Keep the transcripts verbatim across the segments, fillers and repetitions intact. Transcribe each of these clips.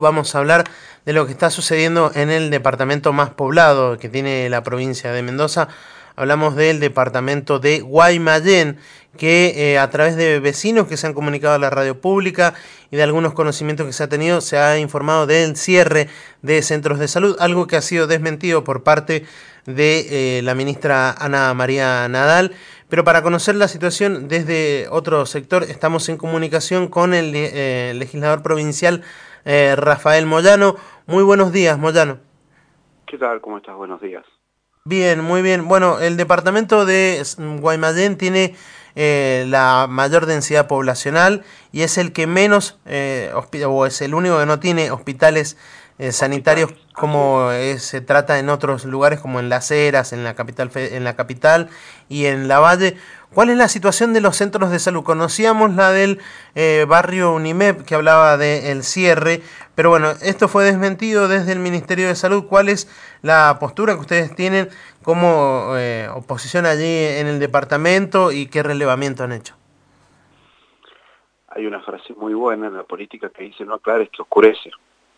Vamos a hablar de lo que está sucediendo en el departamento más poblado que tiene la provincia de Mendoza. Hablamos del departamento de Guaymallén, que eh, a través de vecinos que se han comunicado a la radio pública y de algunos conocimientos que se ha tenido, se ha informado del cierre de centros de salud, algo que ha sido desmentido por parte de eh, la ministra Ana María Nadal. Pero para conocer la situación desde otro sector, estamos en comunicación con el eh, legislador provincial Eh, Rafael Moyano. Muy buenos días, Moyano. ¿Qué tal? ¿Cómo estás? Buenos días. Bien, muy bien. Bueno, el departamento de Guaymallén tiene eh, la mayor densidad poblacional y es el que menos, eh, o es el único que no tiene hospitales eh, sanitarios como es, se trata en otros lugares como en Las Heras, en la capital, en la capital y en La Valle. ¿Cuál es la situación de los centros de salud? Conocíamos la del eh, barrio Unimep, que hablaba del cierre, pero bueno, esto fue desmentido desde el Ministerio de Salud. ¿Cuál es la postura que ustedes tienen como eh, oposición allí en el departamento y qué relevamiento han hecho? Hay una frase muy buena en la política que dice: no aclares que oscurece.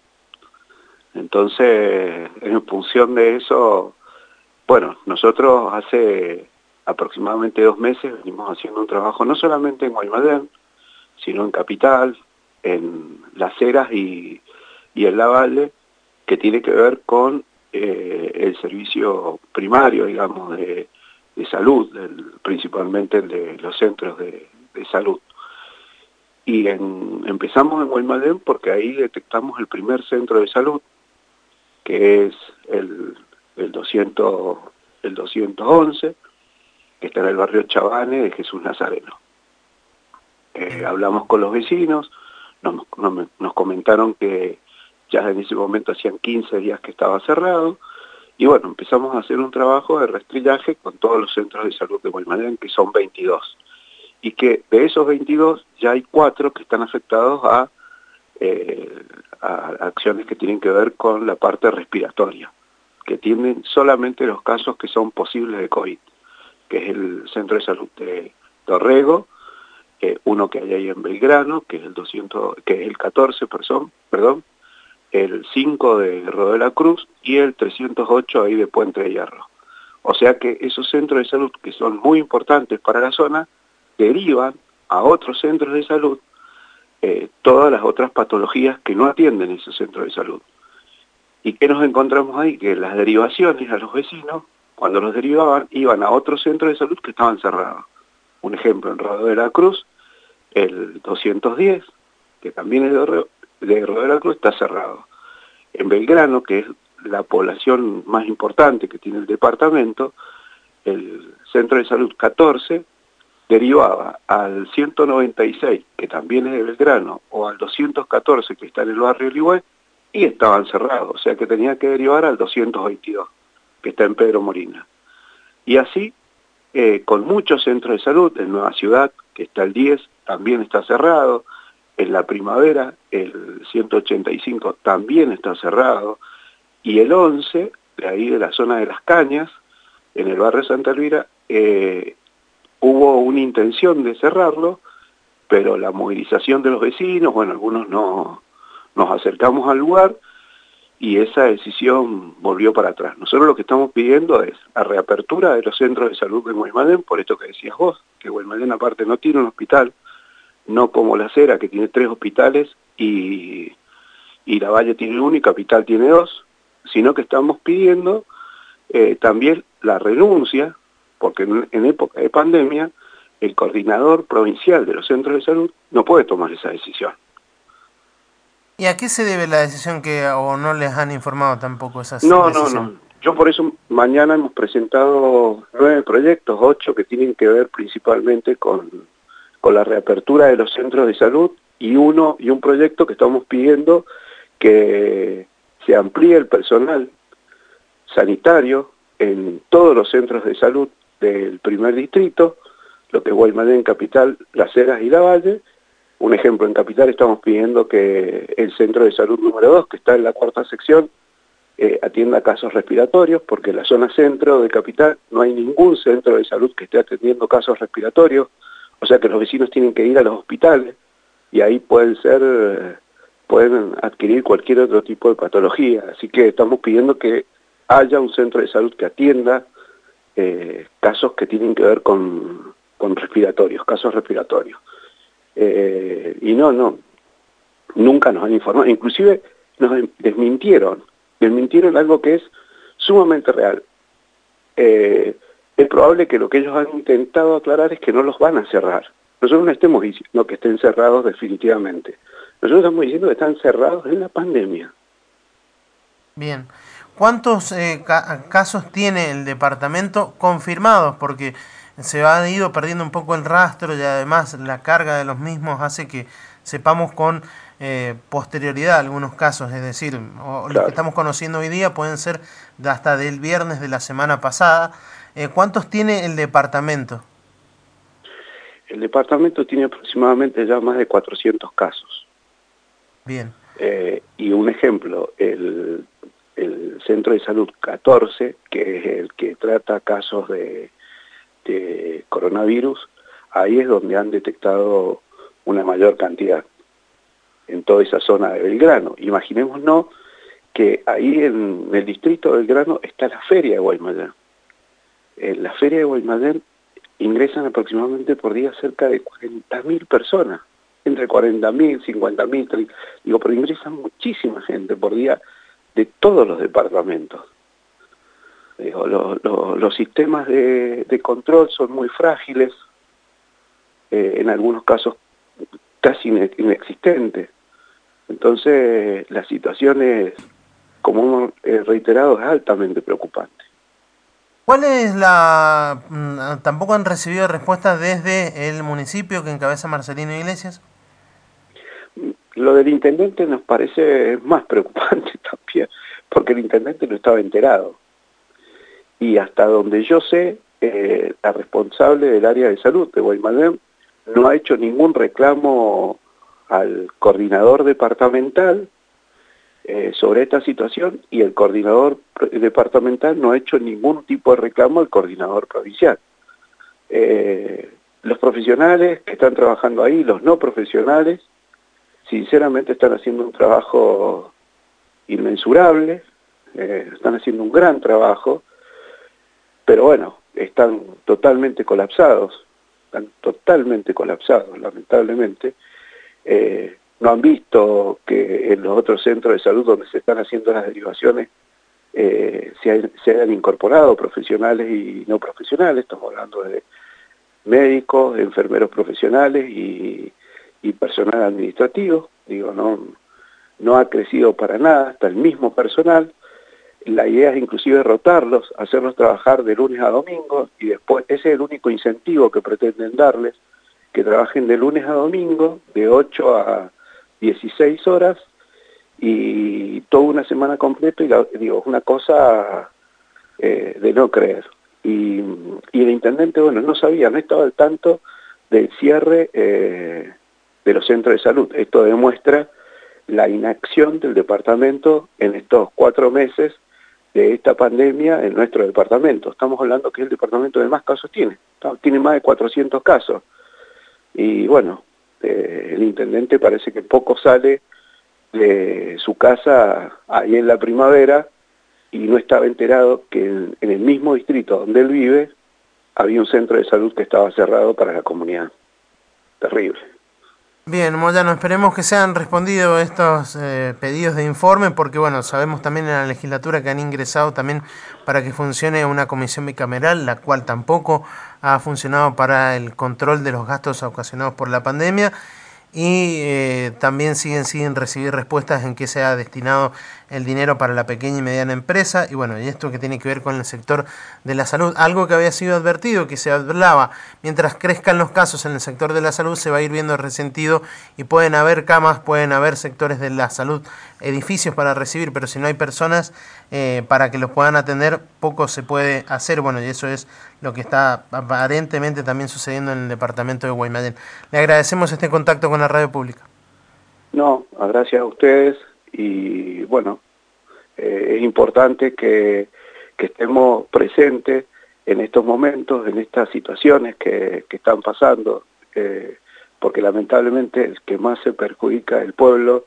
Entonces, en función de eso, bueno, nosotros hace aproximadamente dos meses venimos haciendo un trabajo no solamente en Guaymallén, sino en Capital, en Las Heras y, y en La Valle, que tiene que ver con eh, el servicio primario, digamos, de, de salud, del, principalmente el de los centros de, de salud. Y en, empezamos en Guaymallén porque ahí detectamos el primer centro de salud, que es el, el, doscientos, el doscientos once, que está en el barrio Chavane de Jesús Nazareno. Eh, hablamos con los vecinos, nos, nos, nos comentaron que ya en ese momento hacían quince días que estaba cerrado, y bueno, empezamos a hacer un trabajo de rastrillaje con todos los centros de salud de Guaymallén, que son veintidós, y que de esos veintidós ya hay cuatro que están afectados a, eh, a acciones que tienen que ver con la parte respiratoria, que tienen solamente los casos que son posibles de COVID, que es el centro de salud de Dorrego, eh, uno que hay ahí en Belgrano, que es el doscientos, que es el catorce, perdón, perdón, el cinco de Rodeo de la Cruz y el trescientos ocho ahí de Puente de Hierro. O sea que esos centros de salud, que son muy importantes para la zona, derivan a otros centros de salud eh, todas las otras patologías que no atienden esos centros de salud. ¿Y qué nos encontramos ahí? Que las derivaciones a los vecinos, cuando los derivaban, iban a otros centros de salud que estaban cerrados. Un ejemplo, en Rodeo de la Cruz, el doscientos diez, que también es de Rodeo de Rodeo de la Cruz, está cerrado. En Belgrano, que es la población más importante que tiene el departamento, el centro de salud catorce derivaba al ciento noventa y seis, que también es de Belgrano, o al doscientos catorce, que está en el barrio Ligüe, y estaban cerrados, o sea que tenía que derivar al doscientos veintidós, que está en Pedro Molina. Y así, eh, con muchos centros de salud, en Nueva Ciudad, que está el diez, también está cerrado, en La Primavera, el ciento ochenta y cinco también está cerrado, y el once, de ahí de la zona de Las Cañas, en el barrio Santa Elvira, eh, hubo una intención de cerrarlo, pero la movilización de los vecinos, bueno, algunos no, nos acercamos al lugar, y esa decisión volvió para atrás. Nosotros lo que estamos pidiendo es la reapertura de los centros de salud de Guaymallén, por esto que decías vos, que Guaymallén aparte no tiene un hospital, no como La Heras, que tiene tres hospitales, y, y La Valle tiene uno y Capital tiene dos, sino que estamos pidiendo eh, también la renuncia, porque en, en época de pandemia, el coordinador provincial de los centros de salud no puede tomar esa decisión. ¿Y a qué se debe la decisión que o no les han informado tampoco esas No, decisiones? no, no. Yo por eso mañana hemos presentado nueve proyectos, ocho que tienen que ver principalmente con, con la reapertura de los centros de salud, y uno y un proyecto que estamos pidiendo que se amplíe el personal sanitario en todos los centros de salud del primer distrito, lo que es Guaymallén, Capital, Las Heras y La Valle. Un ejemplo, en Capital estamos pidiendo que el centro de salud número dos, que está en la cuarta sección, eh, atienda casos respiratorios, porque en la zona centro de Capital no hay ningún centro de salud que esté atendiendo casos respiratorios, o sea que los vecinos tienen que ir a los hospitales, y ahí pueden ser, pueden adquirir cualquier otro tipo de patología. Así que estamos pidiendo que haya un centro de salud que atienda eh, casos que tienen que ver con, con respiratorios, casos respiratorios. Eh, y no, no, nunca nos han informado, inclusive nos desmintieron, desmintieron algo que es sumamente real. Eh, es probable que lo que ellos han intentado aclarar es que no los van a cerrar. Nosotros no estemos diciendo que estén cerrados definitivamente. Nosotros estamos diciendo que están cerrados en la pandemia. Bien. ¿Cuántos eh, ca casos tiene el departamento confirmados? Porque se ha ido perdiendo un poco el rastro y además la carga de los mismos hace que sepamos con eh, posterioridad algunos casos. Es decir, o los Claro. que estamos conociendo hoy día pueden ser de hasta del viernes de la semana pasada. Eh, ¿Cuántos tiene el departamento? El departamento tiene aproximadamente ya más de cuatrocientos casos. Bien. Eh, y un ejemplo, el, el Centro de Salud catorce, que es el que trata casos de, de coronavirus, ahí es donde han detectado una mayor cantidad, en toda esa zona de Belgrano. Imaginémonos que ahí en el distrito de Belgrano está la feria de Guaymallén. En la feria de Guaymallén ingresan aproximadamente por día cerca de cuarenta mil personas, entre cuarenta mil, cincuenta mil, digo, pero ingresan muchísima gente por día de todos los departamentos. Digo, lo, lo, los sistemas de, de control son muy frágiles, eh, en algunos casos casi inexistentes. Entonces la situación es, como hemos reiterado, es altamente preocupante. ¿Cuál es la...? ¿Tampoco han recibido respuestas desde el municipio que encabeza Marcelino Iglesias? Lo del intendente nos parece más preocupante también, porque el intendente no estaba enterado. Y hasta donde yo sé, eh, la responsable del área de salud de Guaymallén no ha hecho ningún reclamo al coordinador departamental eh, sobre esta situación, y el coordinador departamental no ha hecho ningún tipo de reclamo al coordinador provincial. Eh, los profesionales que están trabajando ahí, los no profesionales, sinceramente están haciendo un trabajo inmensurable, eh, están haciendo un gran trabajo, pero bueno, están totalmente colapsados, están totalmente colapsados, lamentablemente. Eh, no han visto que en los otros centros de salud donde se están haciendo las derivaciones eh, se, hay, se hayan incorporado profesionales y no profesionales. Estamos hablando de médicos, de enfermeros profesionales y, y personal administrativo. Digo, no, no ha crecido para nada, está el mismo personal. La idea es inclusive rotarlos, hacerlos trabajar de lunes a domingo, y después ese es el único incentivo que pretenden darles, que trabajen de lunes a domingo, de ocho a dieciséis horas, y toda una semana completa, y la, digo, es una cosa eh, de no creer. Y, y el intendente, bueno, no sabía, no estaba al tanto del cierre eh, de los centros de salud. Esto demuestra la inacción del departamento en estos cuatro meses de esta pandemia en nuestro departamento. Estamos hablando que es el departamento que más casos tiene, tiene más de cuatrocientos casos. Y bueno, eh, el intendente parece que poco sale de su casa ahí en la primavera, y no estaba enterado que en, en el mismo distrito donde él vive había un centro de salud que estaba cerrado para la comunidad. Terrible. Bien, Moyano, esperemos que sean respondidos estos eh, pedidos de informe, porque bueno, sabemos también en la legislatura que han ingresado también para que funcione una comisión bicameral, la cual tampoco ha funcionado para el control de los gastos ocasionados por la pandemia, y eh, también siguen sin recibir respuestas en qué se ha destinado el dinero para la pequeña y mediana empresa, y bueno, y esto que tiene que ver con el sector de la salud, algo que había sido advertido, que se hablaba, mientras crezcan los casos en el sector de la salud se va a ir viendo resentido, y pueden haber camas, pueden haber sectores de la salud, edificios para recibir, pero si no hay personas eh, para que los puedan atender, poco se puede hacer. Bueno, y eso es lo que está aparentemente también sucediendo en el departamento de Guaymallén. Le agradecemos este contacto con la radio pública. No, gracias a ustedes, y bueno, eh, es importante que, que estemos presentes en estos momentos, en estas situaciones que, que están pasando, eh, porque lamentablemente el que más se perjudica es el pueblo,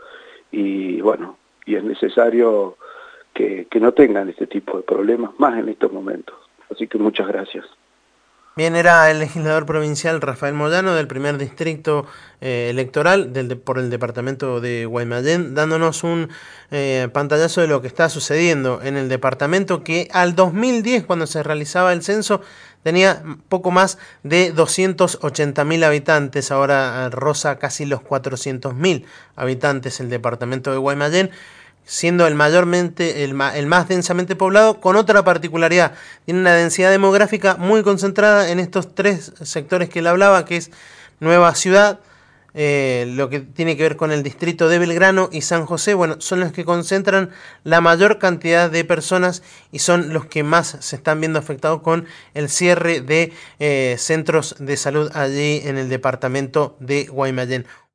y bueno, y es necesario que, que no tengan este tipo de problemas más en estos momentos. Así que muchas gracias. Bien, era el legislador provincial Rafael Moyano del primer distrito eh, electoral del de, por el departamento de Guaymallén, dándonos un eh, pantallazo de lo que está sucediendo en el departamento que al dos mil diez, cuando se realizaba el censo, tenía poco más de doscientos ochenta mil habitantes, ahora roza casi los cuatrocientos mil habitantes el departamento de Guaymallén, siendo el mayormente el, ma, el más densamente poblado, con otra particularidad: tiene una densidad demográfica muy concentrada en estos tres sectores que él hablaba, que es Nueva Ciudad, eh, lo que tiene que ver con el distrito de Belgrano y San José. Bueno, son los que concentran la mayor cantidad de personas y son los que más se están viendo afectados con el cierre de eh, centros de salud allí en el departamento de Guaymallén.